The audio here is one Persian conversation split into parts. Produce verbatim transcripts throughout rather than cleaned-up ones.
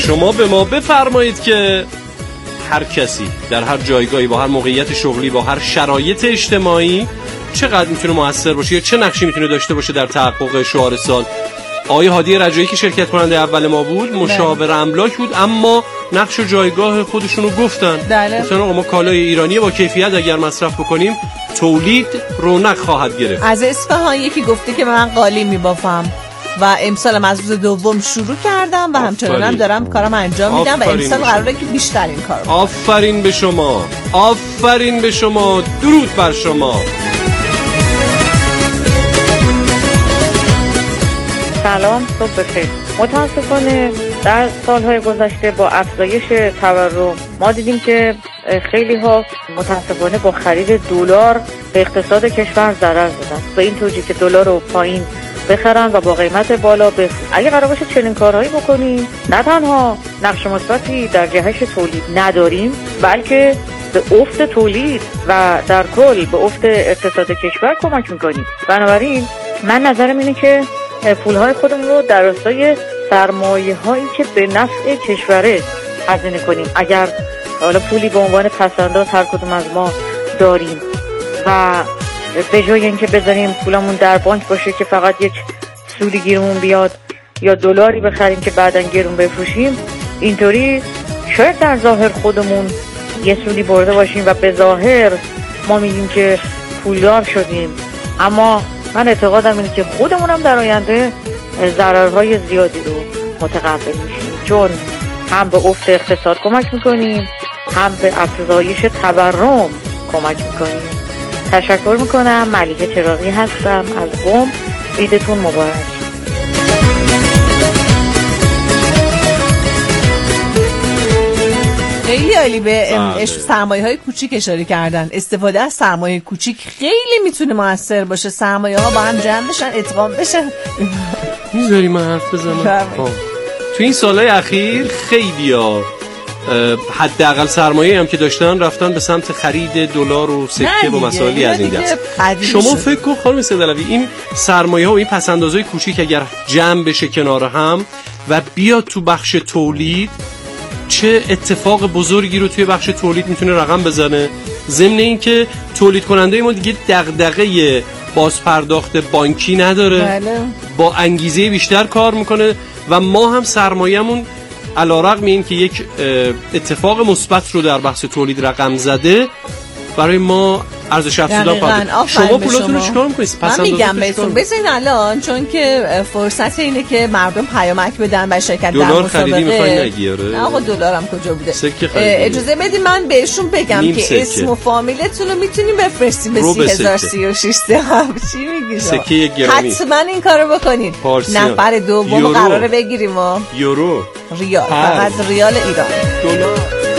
شما به ما بفرمایید که هر کسی در هر جایگاهی با هر موقعیت شغلی با هر شرایط اجتماعی چقدر میتونه موثر باشه یا چه نقشی میتونه داشته باشه در تحقق شعار سال. آقای هادی رجایی که شرکت کننده اول ما بود مشاور املاک بود، اما نقش و جایگاه خودشونو گفتن. گفتن آقا ما کالای ایرانی با کیفیت اگر مصرف بکنیم تولید رونق خواهد گرفت. از اصفهان یکی گفته که من قالی میبافم و امسالم از روز دوم شروع کردم و همچنانم دارم کارم انجام میدم و امسال قراره که بیشتر این کارو. آفرین به شما، آفرین به شما، درود بر شما. سلام، صبح بخیر. متاسفانه در سالهای گذشته با افزایش تورم ما دیدیم که خیلی ها متاسفانه با خرید دلار به اقتصاد کشور ضرر زدن، به این توجیه که دلار رو پایین بخرن و با قیمت بالا بفروشن. اگه قرار باشه چنین کارهایی بکنیم، نه تنها نقش مثبتی در جهش تولید نداریم، بلکه به افت تولید و در کل به افت اقتصاد کشور کمک میکنیم. بنابراین من نظرم اینه که پولهای خودمون رو در راستای سرمایه هایی که به نفع کشوره هزینه کنیم. اگر حالا پولی به عنوان پس‌انداز هر کدوم از ما داریم و به جای اینکه بذاریم پولمون در بانک باشه که فقط یک سودی گیرمون بیاد یا دلاری بخریم که بعداً گرون بفروشیم، اینطوری شاید در ظاهر خودمون یه سودی برده باشیم و به ظاهر ما میگیم که پولدار شدیم، اما من اعتقادم اینه که خودمونم در آینده ضررهای زیادی رو متقبل میشیم، چون هم به افت اقتصاد کمک میکنیم، هم به افزایش تورم کمک میکنیم. تشکر میکنم. ملیحه چراغی هستم از قم. عیدتون مبارک. خیلی عالی. به سرمایه های کوچیک اشاره کردن. استفاده از سرمایه کوچیک خیلی میتونه موثر باشه. سرمایه ها با هم جمع بشن، ادغام بشن. میذاری من حرف بزنم؟ تو این سالهای اخیر خیلی ها حداقل سرمایه هم که داشتن رفتن به سمت خرید دلار و سکه با مسائلی از این دست. شما فکر کن خانم سیدعلوی، این سرمایه ها و این پس‌اندازهای کوچیک اگر جمع بشه کنار هم و بیاد تو بخش تولید، چه اتفاق بزرگی رو توی بخش تولید میتونه رقم بزنه. ضمن این که تولید کننده ما دیگه دغدغه بازپرداخت بانکی نداره، بله. با انگیزه بیشتر کار میکنه و ما هم سرمایه‌مون علیرغم این که یک اتفاق مثبت رو در بحث تولید رقم زده، برای ما ارزش افزوده خواهد. شما پولاتون رو چیکار می‌کنید؟ من میگم بهتون بزنین الان، چون که فرصت اینه که مردم پیامک بدن و شرکت در مسابقه. دلار خریدی می‌خوای نگیاره؟ نه آقا دلارم کجا بوده؟ سکه خریدی. اجازه بدید من بهشون بگم که سکه. اسم و فامیلتون رو میتونیم بفرستیم به سی هزار و سی و شش. چی میگی شما؟ سکه یک گرامی. حتما این کارو بکنید. نفر دوم قراره بگیریم و یورو، ریال، فقط ریال ایران. دلار.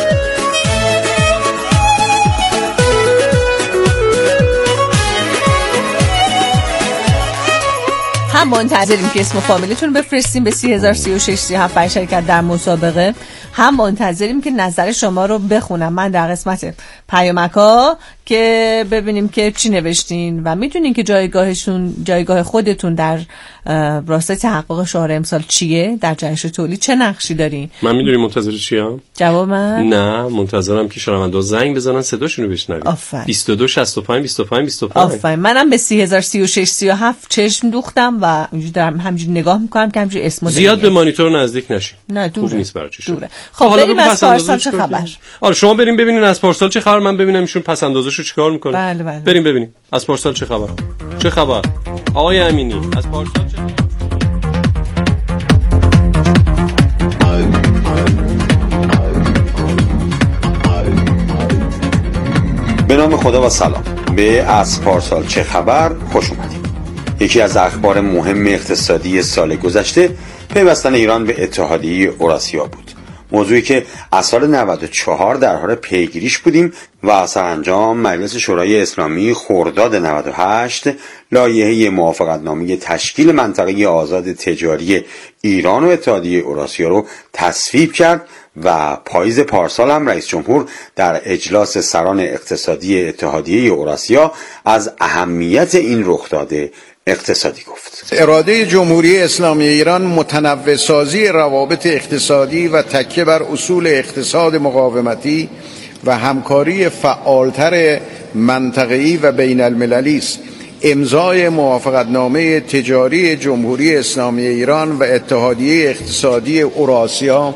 هم منتظریم که اسم و فامیلتون بفرستیم به سی هزار و سی و شش سی و هفت برای شرکت در مسابقه. هم منتظریم که نظر شما رو بخونم من در قسمت پیامک‌ها که ببینیم که چی نوشتین و میدونین که جایگاهشون جایگاه خودتون در راستای تحقق شعار امسال چیه، در جهش تولید چه نقشی دارین. من میدونی منتظر چیم؟ جواب من؟ نه، منتظرم که شنوندا زنگ بزنن صداشونو بشنویم. بیست و دو شصت و پنج بیست و پنج بیست و پنج. آفرین. منم به سی هزار و سی و شش سی و هفت چشم دوختم و اینجوری دارم همینجوری نگاه میکنم که همینجوری اسمو زیاد به مانیتور نزدیک نشین. نه دوره. خوب نیست برای چشم. خب بریم از پارسال چه خبر؟ آره شما بریم ببینین از پارسال چه خبر، من ببینم ایشون پس اندازشو چیکار میکنه. بله بله. بریم ببینیم از پارسال چه خبر. چه خبر؟ آقای امینی از پارسال چه خبر؟ به نام خدا و سلام. به از پارسال چه خبر خوش اومدید. یکی از اخبار مهم اقتصادی سال گذشته پیوستن ایران به اتحادیه اوراسیا بود. موضوعی که از سال نود و چهار در حال پیگیریش بودیم و سرانجام مجلس شورای اسلامی خرداد نود و هشت لایحه موافقتنامه تشکیل منطقه آزاد تجاری ایران و اتحادیه اوراسیا رو تصویب کرد و پاییز پارسال هم رئیس جمهور در اجلاس سران اقتصادی اتحادیه اوراسیا از اهمیت این رخداد اقتصادی گفت. اراده جمهوری اسلامی ایران متنوع سازی روابط اقتصادی و تکیه بر اصول اقتصاد مقاومتی و همکاری فعالتر منطقه‌ای و بین المللی است. امضای موافقتنامه تجاری جمهوری اسلامی ایران و اتحادیه اقتصادی اوراسیا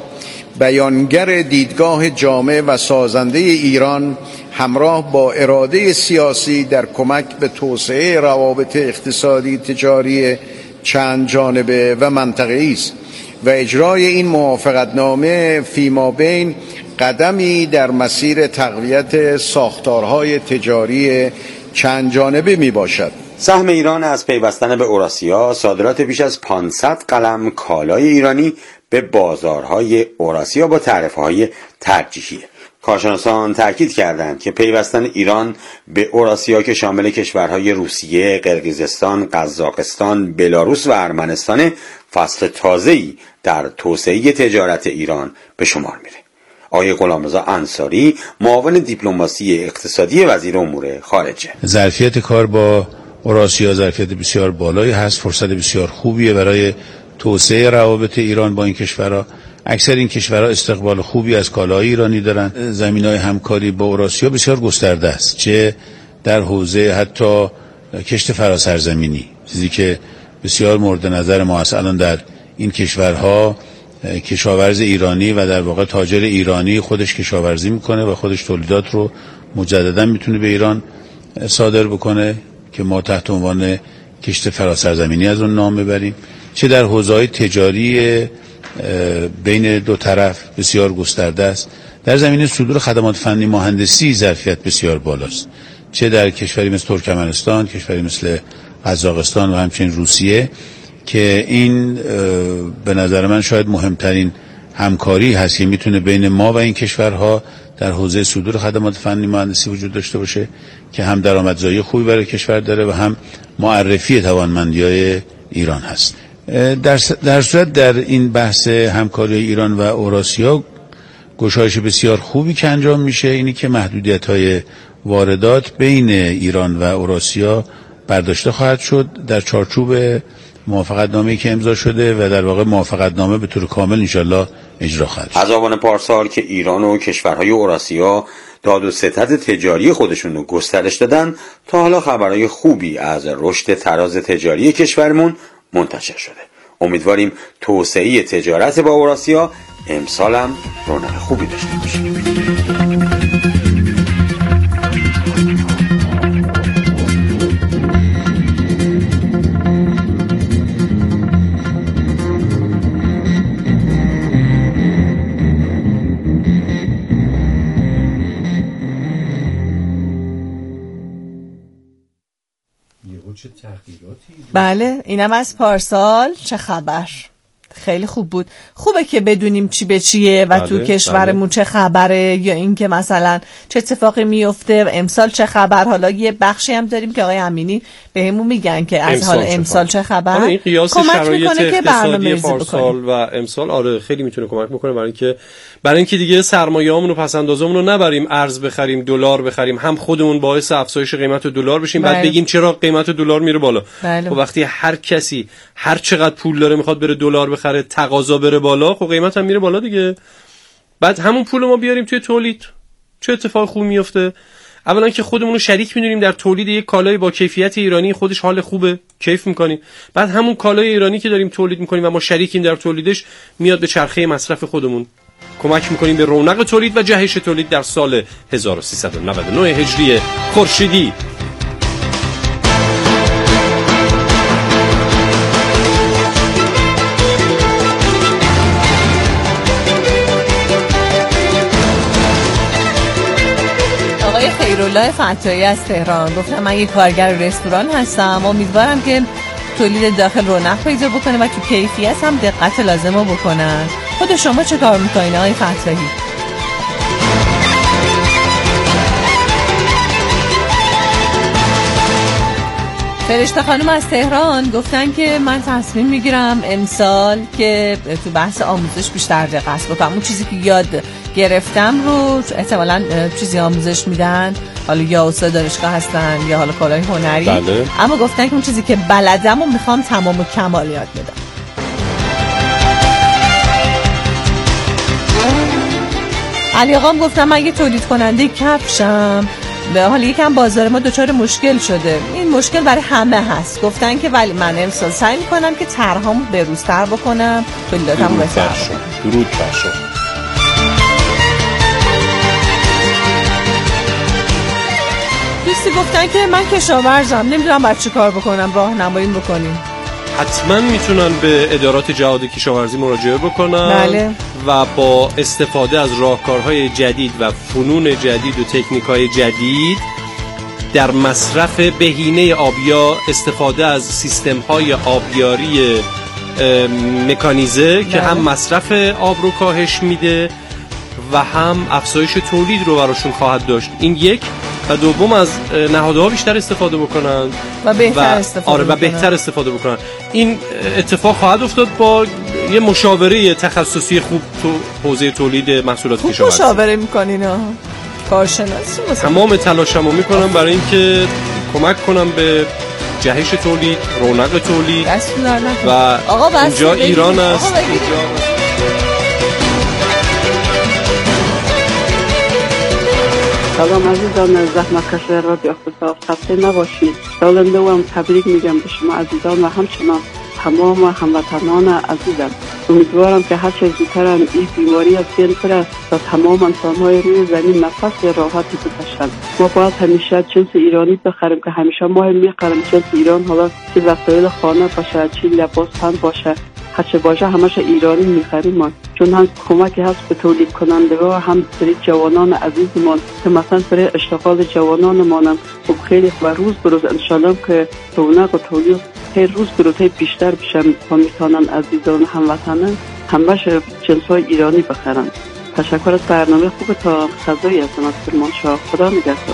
بیانگر دیدگاه جامع و سازنده ایران همراه با اراده سیاسی در کمک به توسعه روابط اقتصادی تجاری چند جانبه و منطقه‌ای است و اجرای این موافقتنامه فیما بین قدمی در مسیر تقویت ساختارهای تجاری چند جانبه می باشد. سهم ایران از پیوستن به اوراسیا صادرات بیش از پانصد قلم کالای ایرانی به بازارهای اوراسیا با تعرفه‌های ترجیحی. کارشناسان تاکید کردند که پیوستن ایران به اوراسیا که شامل کشورهای روسیه، قرقیزستان، قزاقستان، بلاروس و ارمنستان فصل تازه‌ای در توسعه تجارت ایران به شمار میره. آقای غلامرضا انصاری معاون دیپلماسی اقتصادی وزیر امور خارجه. ظرفیت کار با اوراسیا ظرفیت بسیار بالایی هست، فرصت بسیار خوبیه برای توسعه روابط ایران با این کشورها. اکثر این کشورها استقبال خوبی از کالای ایرانی دارن. زمینه‌های همکاری با اوراسیا بسیار گسترده است، چه در حوزه حتی کشت فراسرزمینی، چیزی که بسیار مورد نظر ما است. الان در این کشورها کشاورز ایرانی و در واقع تاجر ایرانی خودش کشاورزی میکنه و خودش تولیدات رو مجددا میتونه به ایران صادر بکنه که ما تحت عنوان کشت فراسرزمینی از اون نام ببریم. چه در حوزه‌های تجاری بین دو طرف بسیار گسترده است. در زمینه صدور خدمات فنی مهندسی ظرفیت بسیار بالاست، چه در کشوری مثل ترکمنستان، کشوری مثل قزاقستان و همچنین روسیه که این به نظر من شاید مهمترین همکاری هست که میتونه بین ما و این کشورها در حوزه صدور خدمات فنی مهندسی وجود داشته باشه که هم درآمدزایی خوبی برای کشور داره و هم معرفی توانمندی‌های ایران هست. در در صورت در این بحث همکاری ایران و اوراسیا گشایش بسیار خوبی که انجام میشه اینی که محدودیت‌های واردات بین ایران و اوراسیا برداشته خواهد شد در چارچوب موافقتنامه‌ای که امضا شده و در واقع موافقتنامه به طور کامل انشالله اجرا خواهد شد. از آبان پارسال که ایران و کشورهای اوراسیا داد و ستد تجاری خودشون رو گسترش دادن تا حالا خبرهای خوبی از رشد تراز تجاری کشورمون منتشر شده. امیدواریم توسعه تجارت با اوراسیا امسال هم رونق خوبی داشته باشه. بله اینم از پارسال. چه خبر؟ خیلی خوب بود. خوبه که بدونیم چی به چیه و بله، تو کشورمون بله. چه خبره، یا اینکه مثلا چه اتفاقی میفته امسال چه خبر. حالا یه بخشی هم داریم که آقای امینی بهمون میگن که از حال امسال چه خبر. این قیاس شرایط اقتصادی پارسال و امسال آره خیلی میتونه کمک بکنه برای اینکه برای اینکه دیگه سرمایه‌مون و پس‌اندازمون رو نبریم ارز بخریم دلار بخریم، هم خودمون باعث افزایش قیمت دلار بشیم بله. بعد بگیم چرا قیمت دلار میره بالا. بله. و وقتی هر کسی هر چقدر پول داره میخواد بره دلار بخره، تقاضا بره بالا، خب قیمت هم میره بالا دیگه. بعد همون پول ما بیاریم توی تولید، چه اتفاق خوبی میفته؟ اولا که خودمون رو شریک می‌دونیم در تولید یک کالای با کیفیت ایرانی، خودش حال خوبه، کیف می‌کنیم. بعد همون کالای ایرانی که داریم تولید می‌کنیم و ما شریکیم در تولیدش، میاد به چرخه مصرف خودمون، کمک می‌کنیم به رونق تولید و جهش تولید در سال هزار و سیصد و نود و نه هجری خورشیدی. خیرالله فتایی از تهران گفتم من یک کارگر رستوران هستم، امیدوارم که تولید داخل رونق پیدا بکنه و تو کیفیت هم دقت لازمو بکنن. خود شما چه کار میکنین آقای فتایی؟ فرشته خانم از تهران گفتن که من تصمیم میگیرم امسال که تو بحث آموزش بیشتر دقت بکنم. اون چیزی که یاد گرفتم رو احتمالاً چیزی آموزش میدن، حالا یا استاد دانشگاه هستن یا حالا کارهای هنری. بله. اما گفتن که اون چیزی که بلدم و میخوام تمام و کمال یاد بدم. علی آقام گفتم من یه تولید کننده کفشم، به حال یکم بازار ما دچار مشکل شده. این مشکل برای همه هست. گفتن که ولی من امسال سعی میکنم که طرحامو بروزتر بکنم، تولیداتمو بهتر کنم. درود بر شما. دوستی گفتن که من کشاورزم، نمیدونم باید چی کار بکنم، راهنمایی بکنیم. حتما میتونن به ادارات جهاد کشاورزی مراجعه بکنن. بله. و با استفاده از راهکارهای جدید و فنون جدید و تکنیک‌های جدید در مصرف بهینه آبیا استفاده از سیستم‌های آبیاری مکانیزه بله. که هم مصرف آب رو کاهش میده و هم افزایش تولید رو براشون خواهد داشت. این یک. و دوم از نهادها بیشتر استفاده بکنن و بهتر و استفاده آره بکنن. و بهتر استفاده بکنن. این اتفاق خواهد افتاد با یه مشاوره تخصصی خوب تو حوزه تولید محصولات کشاورزی. مشاوره میکنین ها، کارشناسی تمام تلاشمو میکنم برای اینکه کمک کنم به جهش تولید، رونق تولید و اینجا ایران است. سلام عزیزان، زحمت کش رادیو اختصاص خسته نباشید. سال نو هم تبریک میگم به شما عزیزان و همچنان تمام هموطنان عزیزم. امیدوارم که هر چه زودتر این بیماری از بین بره و تمام انسان‌های روی زمین نفس راحتی بکشن. ما باید همیشه جنس ایرانی بخریم که همیشه ما هم میخریم جنس ایران، حالا چه وسایل خانه باشه، چه لباس تن باشه، هرچه باشه همش ایرانی میخریم ما، چون هم کمکی هست به تولید کنندگان و هم برای جوانان عزیزمان که مثلا برای اشتغال جوانانمان هم خیلی و روز به روز انشالله که رونق و تولید هر روز به روز بیشتر بشن و میتونن عزیزان هموطنان همش جنس‌های ایرانی بخرن. تشکر از برنامه خوب تا خزایی هستم از کرمانشاه. خدا نگهدار.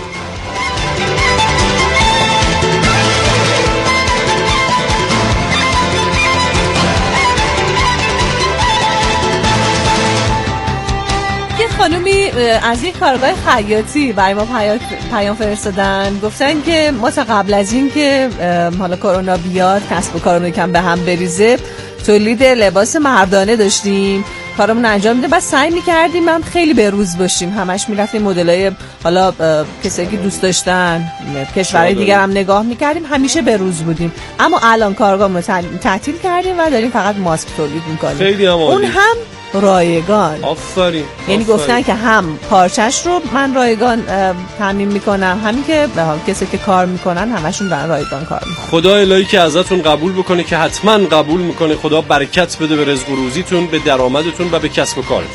خانومی از یک کارگاه خیاطی برای ما پیام فرستادن، گفتن که ما تا قبل از این که حالا کرونا بیاد کسب و کارمون یکم به هم بریزه تولید لباس مردانه داشتیم، کارمون انجام میده، بعد سعی میکردیم هم خیلی بروز باشیم، همش میرفتیم مدلای حالا کسایی که دوست داشتن کشورهای دیگر هم نگاه میکردیم، همیشه بروز بودیم. اما الان کارگاهمون تعطیل کردیم و داریم فقط ماسک تولید میکنیم. خیلی هم اون هم رایگان. آفرین. یعنی گفتن که هم پارچش رو من رایگان تامین میکنم، همین که کسی که کار میکنن همشون برای رایگان کار میکنن. خدا الهی که ازتون قبول بکنه که حتما قبول میکنه. خدا برکت بده به رزق و روزیتون، به درآمدتون و به کسب و کارتون.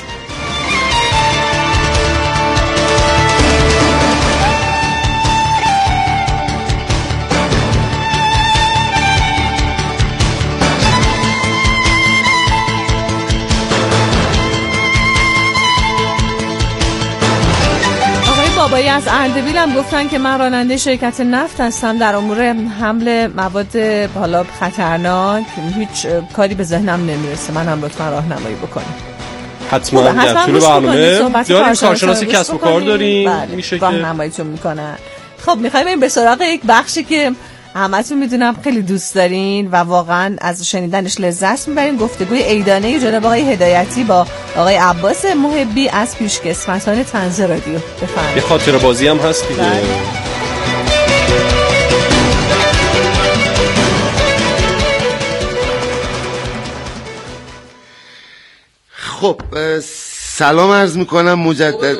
بابایی از اردبیل هم گفتن که من راننده شرکت نفت هستم، در امور حمل مواد حالا خطرناک هیچ کاری به ذهنم نمیرسه، من هم لطفا راهنمایی بکنیم. حتما در طول برنامه داریم کارشناس کسب و کار داریم، بله. میشه که راهنماییتون میکنن. خب میخوایم بریم به سراغ یک بخشی که همتون میدونم خیلی دوست دارین و واقعا از شنیدنش لذت میبرین، گفتگوی عیدانه جناب آقای هدایتی با آقای عباس محبی از پیشکسوتان طنز رادیو. بفرمایید. یه خاطره بازی هم هست دیگه. خب سلام عرض میکنم مجدد.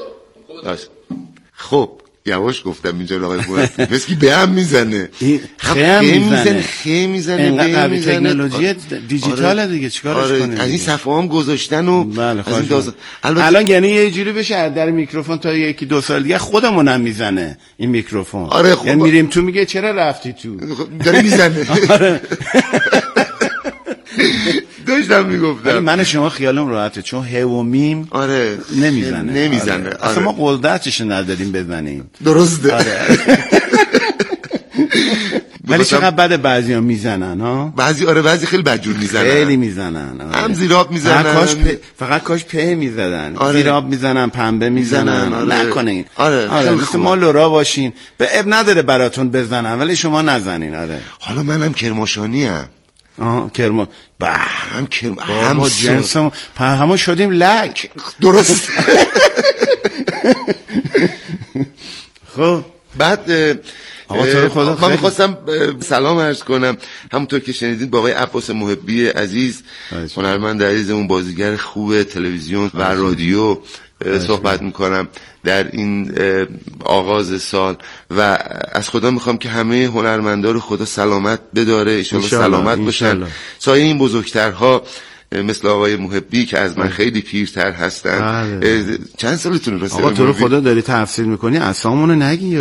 خب یواش گفتم اینجا آقای مرتضی بس که به هم میزنه، خیلی میزنه خیلی میزنه اینقدر قوی تکنولوژی دیجیتاله دیگه، چیکارش آره. کنیم؟ از این صفحه هم گذاشتن و بله از این داز... البته... الان یعنی یه جوری بشه در میکروفون تا یکی دو سال دیگه خودمونم میزنه این میکروفون. آره خب یعنی میریم تو میگه چرا رفتی تو داره میزنه. آره. داشتم میگفتم من شما خیالم راحته چون هومیم آره نمیزنه نمیزنه آره. اصلا ما قدرتش نداریم بزنیم. درسته. آره. ولی چقدر بد بعضیا میزنن ها، بعضی آره بعضی خیلی بدجور میزنن، خیلی میزنن آره. هم زیراب میزنن، کاش پ... فقط کاش په میزدن آره. زیراب میزنن، پنبه میزنن، آره. نکنین آره, آره. مثل ما لورا باشین، به اب نداره براتون بزنن ولی شما نزنین. آره حالا منم کرماشانی ام. آها کرما با هم کرم هم با جنسم همون شدیم لک. درست. خب بعد من میخواستم سلام عرض کنم، همونطور که شنیدید با آقای عباس محبی عزیز، هنرمند عزیزمون، بازیگر خوب تلویزیون و رادیو صحبت میکنم در این آغاز سال و از خدا میخوام که همه هنرمندا رو خدا سلامت بداره، انشالله سلامت باشن. سایه این بزرگترها مثل آقای محبی که از من خیلی پیرتر هستن. چند سالتون راسته؟ آقا تو رو خدا داری تفسیر میکنی اسامونو نگی.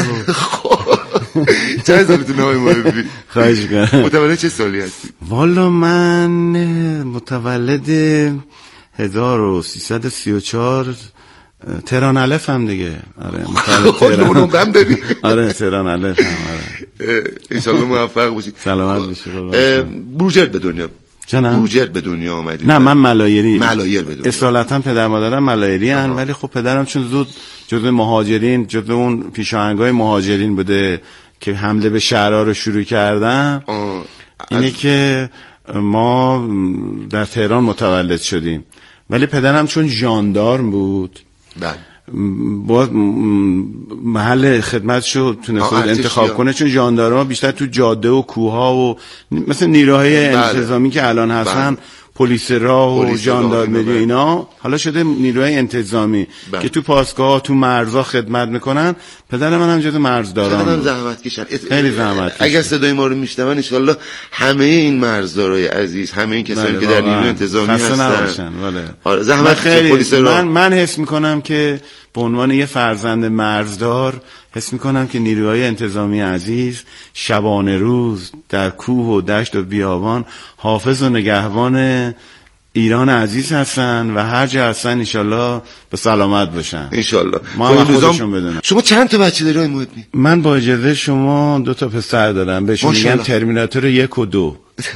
چند سالتون آقای محبی؟ خواهش میکنم. متولد چه سالی هستی؟ والا من متولد هزار و سیصد و سی و چهار تهران الف هم دیگه. آره متولد تهران داری؟ آره تهران الف هم. آره انشالله موفق باشی، سلامت باشی. بروجرد به دنیا جنم بروجرد به دنیا آمدی؟ نه من ملایری ملایر به دنیا. اصالتا پدر مادرم ملایری ان، ولی خب پدرم چون زود جزء مهاجرین، جزء اون پیشاهنگای مهاجرین بوده که حمله به شهرها رو شروع کردن. اینه از... که ما در تهران متولد شدیم، ولی پدرم چون ژاندارم بود بله با محل خدمتشو تونست انتخاب کنه، چون ژاندارما بیشتر تو جاده و کوها و مثل نیروهای انتظامی که الان هستن، پلیس راه و ژاندارمری و اینا، حالا شده نیروهای انتظامی که تو پاسگاه تو مرزا خدمت میکنن. پدر من هم جز مرزداران خیلی زحمت کشن، خیلی زحمت کشن. اگر صدای ما رو میشنون ان شاء الله همه این مرزدارای عزیز، همه این کسانی که در نیروی انتظامی هستن، آره زحمت خیلی. من من حس میکنم که به عنوان یه فرزند مرزدار حس میکنم که نیروهای انتظامی عزیز شبانه روز در کوه و دشت و بیابان حافظ و نگهبان ایران عزیز هستن و هر جا هستن انشالله به سلامت باشن انشالله. ما هم خودشون بدونن. شما چند تا بچه داری آقای محبی؟ من با اجازه شما دو تا پسر دارم، بهشون میگن ترمیناتور یک و دو.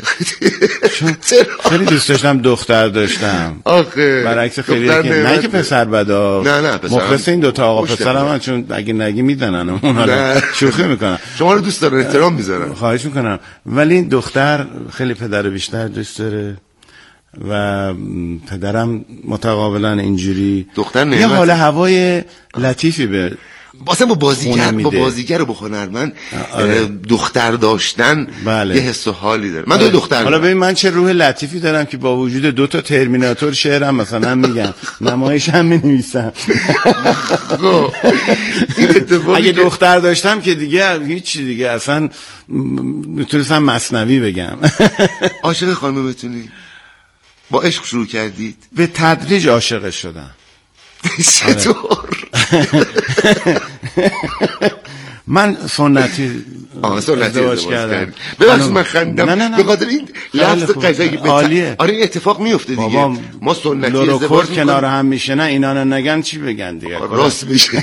خیلی دوست داشتم دختر داشتم، آخه برعکس خیلی که نه که پسر بدا. نه نه پسر مخلص این دوتا آقا پسرم من، چون اگه نگی میدنن اون شوخی میکنن. شما رو دوست دارن، احترام میذارن. خواهش میکنم. ولی دختر خیلی پدر بیشتر دوست داره و پدرم متقابلا اینجوری دختر یه حال هوای لطیفی به واسه با بازیگر با بازیگر و با هنرمند دختر داشتن بله. یه حس و حالی داره. من دو دختر حالا ببین من چه روح لطیفی دارم که با وجود دو تا ترمیناتور شعرم مثلا میگم، نمایش هم مینویسم. اگه دختر داشتم که دیگه هیچ دیگه اصلا میتونستم مثنوی بگم. عاشق خانم بتونی؟ با عشق شروع کردید؟ به تدریج عاشق شدم. چطور؟ من سنتی ازدواج کردم. ببخشید من خندم به خاطر این لفظ قشنگی. عالیه. آره این اتفاق میفته دیگه. ما سنتی ازدواج کنار هم میشنن، اینا رو نگن چی بگن دیگه. راست میشه.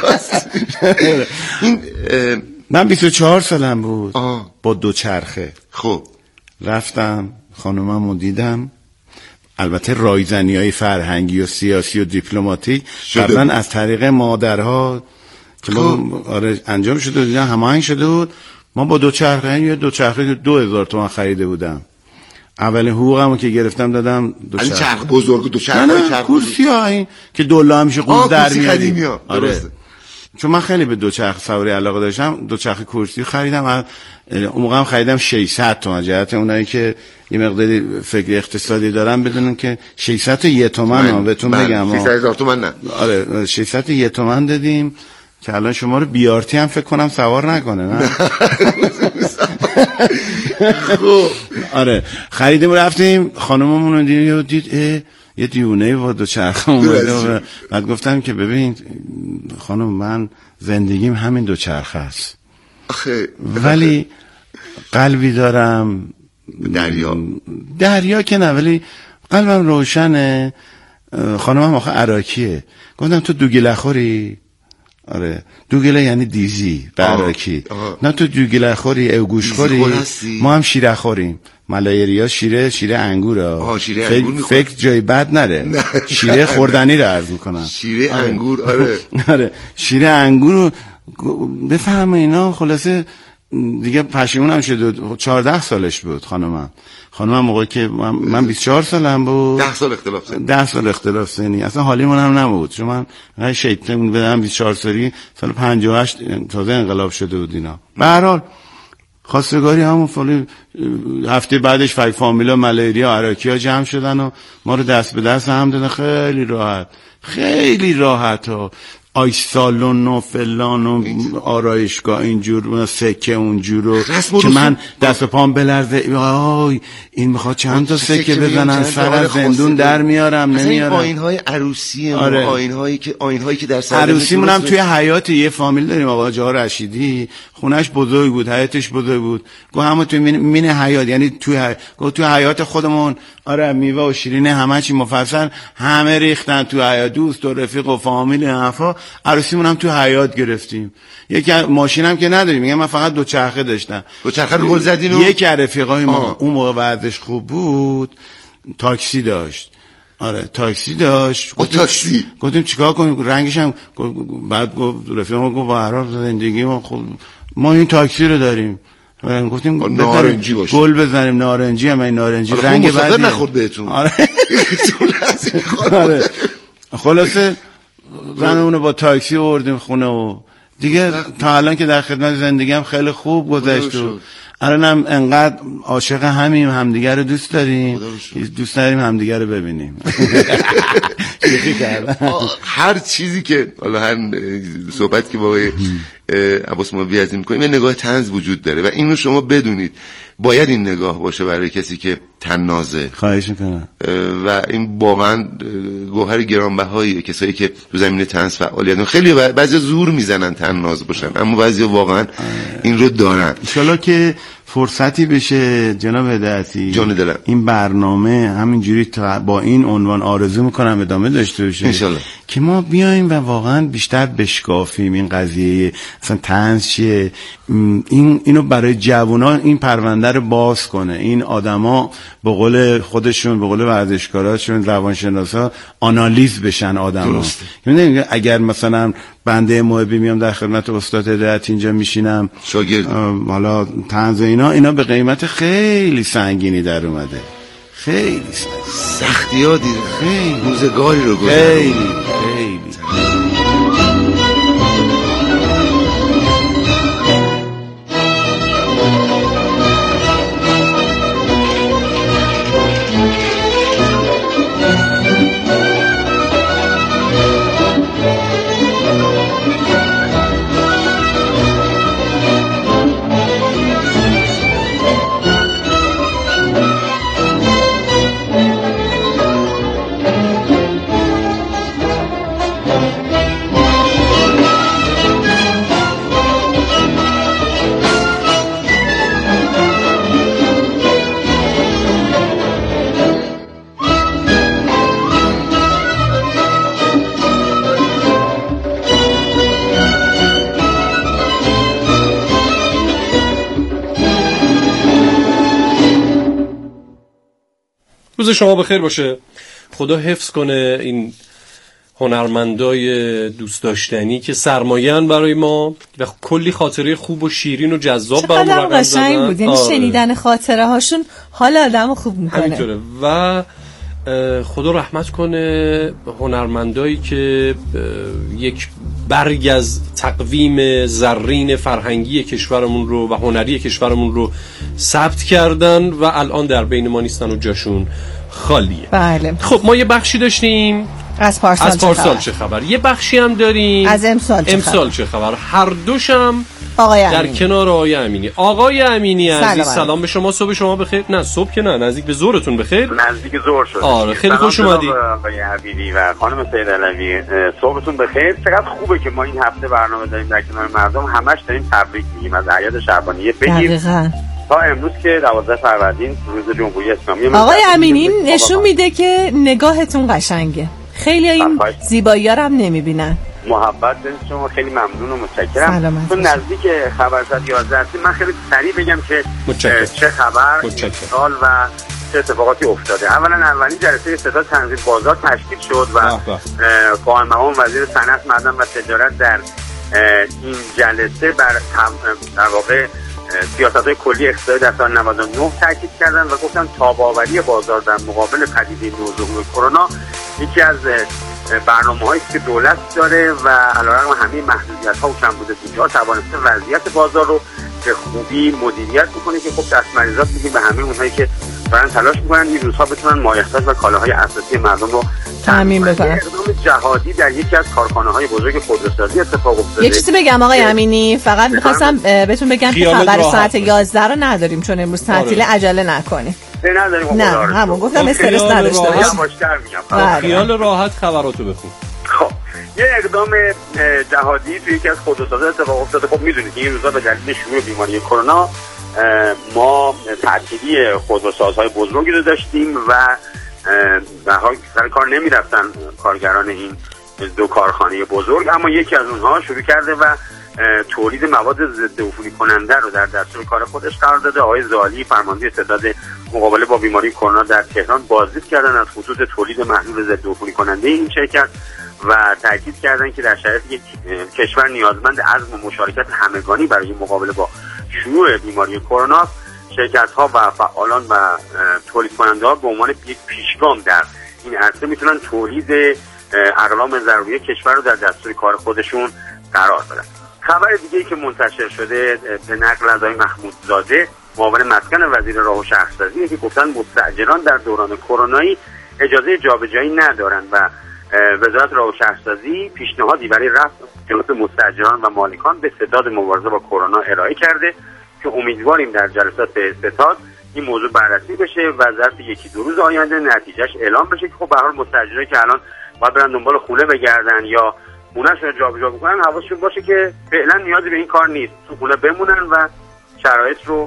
این من بیست و چهار سالم بود با دو چرخه. خب رفتم خانوممو دیدم، البته رایزنی‌های فرهنگی و سیاسی و دیپلماتیک قبلا از طریق مادرها که ما آره انجام شده دیدن، هماهنگ شده بود. ما با دو چرخه یه دو چرخه دو هزار تومان خریده بودم. اولین حقوقمو که گرفتم دادم دو چرخ. چرخ بزرگ دو چرخ چرخ کرسی های که دولا همیشه قوز در میاد. آره. چون من خیلی به دو چرخ سواری علاقه داشتم، دو چرخ کرسی خریدم. اون موقع هم خریدم ششصد تومان. جهت اونایی که یه مقداری فکر اقتصادی دارن بدونن که ششصد و یک تومان بهتون بگم. ششصد هزار تومان نه. آره ششصد و یک تومان دادیم که الان شما رو بیارتی هم فکر کنم سوار نکنه. نه آره خریدیم رفتیم، خانممون رو دید, دید یه دیونه با دو چرخ اومده. بعد گفتم که ببین خانم من زندگیم همین دو چرخ است، ولی قلبی دارم دریا دریا که نه، ولی قلبم روشنه. خانمم آخه عراکیه. گفتم تو دوگله خوری؟ آره دوگله یعنی دیزی براکی. نه تو دوگله خوری او گوش خوری، ما هم شیره خوریم. ملایریا شیره شیره انگوره. آها شیره فکر انگور میخور. فکر جای بد نره. شیره خوردنی رو عرض میکنم. شیره آره. انگور آره. آره شیره انگور رو بفهم اینا. خلاصه دیگه پشیمونم شد. چهارده سالش بود خانمم. خانمم موقعی که من, من بیست و چهار سالم بود. ده سال اختلاف سنی. ده سال اختلاف سنی. اصلا حالیمون هم نبود. چون من من شیطان بدم بیست و چهار سالی سال پنجاه و هشت تازه انقلاب شده بود اینا. به هر حال خواستگاری همون فالی هفته بعدش فای فامیلا ملیریا عراقی‌ها جمع شدن و ما رو دست به دست هم دادن. خیلی راحت خیلی راحت ها. آی سالون و فلان و آرایشگاه اینجور سکه اونجور رو که من دست و پام بلرزه. آی این میخواد چند تا سکه بزنن سر از زندون در میارم نمیارم. آین های عروسی آره. آین هایی که آین هایی که در سر عروسی مونم توی حیات یه فامیل داریم آقا جا رشیدی. خونش بزرگ بود، حیاتش بزرگ بود. گفت همون توی مین, مین حیات یعنی توی حیات. گفت توی حیات خودمون آره میوه و شیرینه همه چی مفصل همه ریختن تو حیات. دوست و رفیق و فامیل حرفا. عروسیمون هم تو حیات گرفتیم. یک ماشینم که نداریم. میگم من فقط دو چرخه داشتم. دو چرخه رو گل زدین و یک رفیقای ما اون موقع ورزش خوب بود تاکسی داشت. آره تاکسی داشت. گفتیم تاکسی گفتیم چیکار کنیم رنگش هم بعد گفت رفیقم گفت برای زندگی ما خب ما این تاکسی رو داریم. گفتیم نارنجی باشه گل بزنیم نارنجی هم این نارنجی رنگ بعدی نخورد بهتون. آره آره خلاصه زنمونو با تاکسی آوردیم خونه و دیگه تا الان که در خدمت زندگیم خیلی خوب گذشت و الانم انقدر عاشق همیم همدیگه رو دوست داریم دوست داریم همدیگه رو ببینیم. هر چیزی که حالا هر صحبت که با عباس موبی از این میکنیم یه نگاه طنز وجود داره و اینو شما بدونید. باید این نگاه باشه برای کسی که طنازه. خواهش میکنم. و این واقعا گوهر گرانبهاییه. کسایی که تو زمینه طنز فعالیتن خیلی بعضی زور میزنن طناز باشن اما بعضی واقعا این رو دارن. ان شاءالله که فرصتی بشه جناب هدایتی جان دلم این برنامه همینجوری با این عنوان آرزو میکنم ادامه داشته باشه انشالله که ما بیایم و واقعا بیشتر بشکافیم این قضیه اصلا طنز چیه. این اینو برای جوانان این پرونده رو باز کنه. این آدما به قول خودشون به قول ورزشکاراشون روانشناسا آنالیز بشن آدما. یعنی اگر مثلا بنده محبی میام در خدمت استاد هدایت اینجا میشینم شاگرد حالا طنز اینا اینا به قیمت خیلی سنگینی در اومده. خیلی سختی ها دیره خیلی روزگاری رو گذاره خیلی خیلی روز شما بخیر باشه. خدا حفظ کنه این هنرمندای دوست داشتنی که سرمایه‌ان برای ما و کلی خاطره خوب و شیرین و جذاب برامون رقم زدن. بود یعنی آره. شنیدن خاطره هاشون حال آدمو خوب میکنه. همینطوره و خدا رحمت کنه هنرمندایی که یک برگ از تقویم زرین فرهنگی کشورمون رو و هنری کشورمون رو ثبت کردن و الان در بین ما نیستن و جاشون خالیه. بله. خب ما یه بخشی داشتیم از پارسال, از پارسال چه خبر. چه خبر یه بخشی هم داریم از امسال چه امسال خبر. چه خبر هر دوشم آقای در امینی. کنار آقای امینی. آقای امینی عزیز سلام, سلام به شما. صبح شما بخیر. نه صبح که نه نزدیک به ظهرتون بخیر. نزدیک ظهر شد. آره خیلی خوش اومدید آقای حبیبی و خانم سید علوی. صبحتون بخیر. چقدر خوبه که ما این هفته برنامه داریم در کنار مردم همش داریم تبریک میگیم از اعیاد شعبانیه بگیم تا امروز که دوازده فروردین روز جمهوری اسلامی. آقای امینی نشون میده که نگاهتون قشنگه. خیلی این زیبایی‌ها رو هم نمیبینن. محبت شما، خیلی ممنون و متشکرم. تو نزدیک خبرساعت یازده هستیم، من خیلی سریع بگم که چه خبر سال و چه اتفاقاتی افتاده. اولا اولین جلسه ستاد تنظیم بازار تشکیل شد و قائم مقام وزیر صنعت، معدن و تجارت در این جلسه بر در واقع سیاست‌های کلی اقتصادی در سال نود و نه تاکید کردن و گفتن تاب‌آوری بازار در مقابل پدیده نوظهور کرونا یکی از برنامه‌هایی که دولت داره و علیرغم همه محدودیت‌ها و کمبود بودجه‌ها توانسته وضعیت بازار رو به خوبی مدیریت بکنه که خب دست مریضات میگیم به همه اونهایی که دارن تلاش میکنن این روزها بتونن مایحتاج و کالاهای اساسی مردم رو تامین بکنن. اقدام جهادی در یکی از کارخانه‌های بزرگ خودروسازی اتفاق افتاده. یه چیزی بگم آقای امینی، فقط می‌خواستم بهتون بگم که خبر ساعت یازده رو نداریم چون امروز تعطیل، عجله نکنید. نه نداریم. نه همون گفتم استرس نداشته باشید. خیال راحت خبراتو بخون. خب یه اقدام جهادی توی یکی از خودروسازی اتفاق افتاده. خب میدونید این روزا به دلیل شیوع بیماری کرونا ما تعطیلی خودروسازهای بزرگی رو داشتیم و در حال سر کار نمیرفتن کارگران این دو کارخانه بزرگ، اما یکی از اونها شروع کرده و تولید مواد ضد عفونی کننده رو در دستور کار خودش قرار داده. آقای زالی فرمانده ستاد مقابله با بیماری کرونا در تهران بازدید کردن از خطوط تولید محلول ضد عفونی کننده این شرکت و تاکید کردن که در شرایطی که کشور نیازمند عزم و مشارکت همگانی برای مقابله با شیوع بیماری کرونا، شرکت‌ها و فعالان و تولید کننده‌ها به عنوان یک پیشگام در این عرصه میتونن تولید اقلام ضروری کشور رو در دستور کار خودشون قرار بدن. خبر دیگه‌ای که منتشر شده به نقل از آقای محمود زاده معاون مسکن وزیر راه و شهرسازی که گفتن مستاجران در دوران کرونایی اجازه جابجایی ندارن و وزارت راه و شهرسازی پیشنهادی برای رفع جلوی مستاجران و مالکان به ستاد مبارزه با کرونا ارائه کرده که امیدواریم در جلسات ستاد این موضوع بررسی بشه و ظرف یکی دو روز آینده نتیجهش اعلام بشه که خب به هر حال مستاجرایی که الان باید برن دنبال خونه بگردن یا خونه‌شون رو جابجا بکنن حواسشون باشه که فعلا نیازی به این کار نیست، تو خونه بمونن و شرایط رو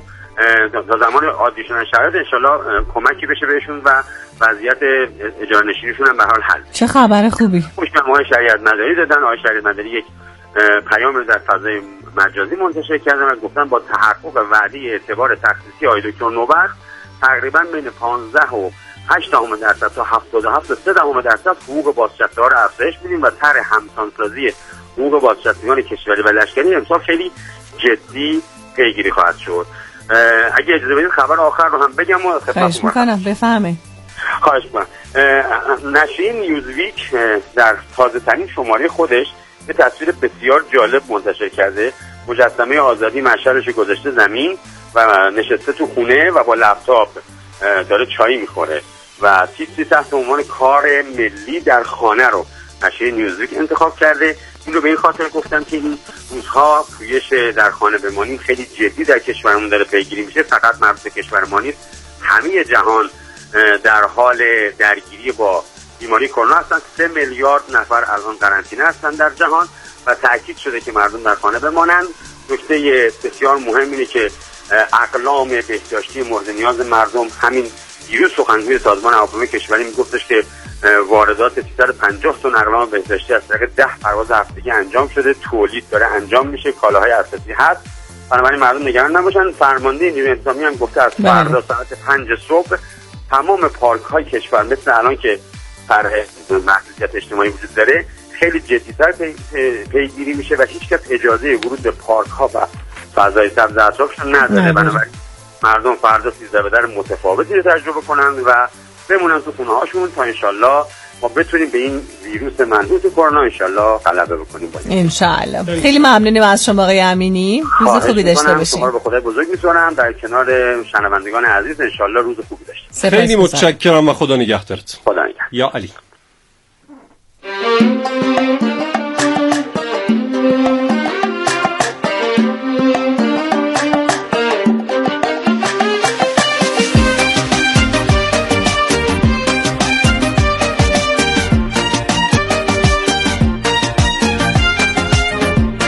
تا زمان عادی شدن شرایط انشالله کمکی بشه بهشون و وضعیت اجاره نشینیشون هم به حال حل. چه خبر خوبی. خوشم آقای شریعت مداری دادن. آقای شریعت مداری یک پیام رو در فضای مجازی منتشر کردن و گفتن با تحقق وعده اعتبار تخصیصی آقای دکتر نوبخت تقریبا بین پانزده و هشت دهم درصد تا هفتاد و هفت و سه دهم درصد حقوق بازنشسته‌ها رو افزایش میدیم و طرح همسانسازی حقوق بازنشستگان کشوری و لشکری امسال خیلی جدی پیگیری خواهد شد. اگه اجازه بدید خبر آخر رو هم بگم و خواهش میکنم بفهمید. خواهش میکنم. نشریه نیوزویک در تازه ترین شماره خودش یه تصویر بسیار جالب منتشر کرده. مجسمه آزادی مشعلش گذاشته زمین و نشسته تو خونه و با لپتاپ داره چای میخوره و تیتری تحت عنوان کار ملی در خانه رو نشریه نیوزویک انتخاب کرده. این رو به این خاطر گفتم که این روزها پویش در خانه بمانیم خیلی جدی در کشورمون داره پیگیری میشه. فقط مربوط به کشور ما نیست، همه جهان در حال درگیری با بیماری کرونا هستن. سه میلیارد نفر الان قرنطینه هستن در جهان و تاکید شده که مردم در خانه بمانند. نکته بسیار مهم اینه که اقلام بهداشتی مورد نیاز مردم، همین دیروز سخنگوی سازمان هواپیمایی کشوری میگفتش که واردات سیصد و پنجاه تن اقلام بهداشتی از طریق ده پرواز هفتگی انجام شده، تولید داره انجام میشه، کالاهای اساسی هست، بنابراین مردم نگران نباشن. فرمانده نیروی انتظامی هم گفته از فردا ساعت پنج صبح تمام پارک های کشور مثل الان که طرح محدودیت اجتماعی وجود داره خیلی جدی‌تر پیگیری میشه و هیچ کس اجازه ورود به پارک ها و فضای سبز اطرافشون نداره. بنابراین مردم فردا سیزده به در متفاوتی رو تجربه کنند و بمونن تو خونه هاشون تا انشالله ما بتونیم به این ویروس منحوس کرونا انشالله غلبه بکنیم. انشالله. خیلی ممنونیم از شما آقای امینی. روز خوبی داشته باشید. شما رو به خدای بزرگ میسپارم. در کنار شنوندگان عزیز انشالله روز خوبی داشته. خیلی متشکرم و خدا نگهدارت. خدا نگهدار. یا علی.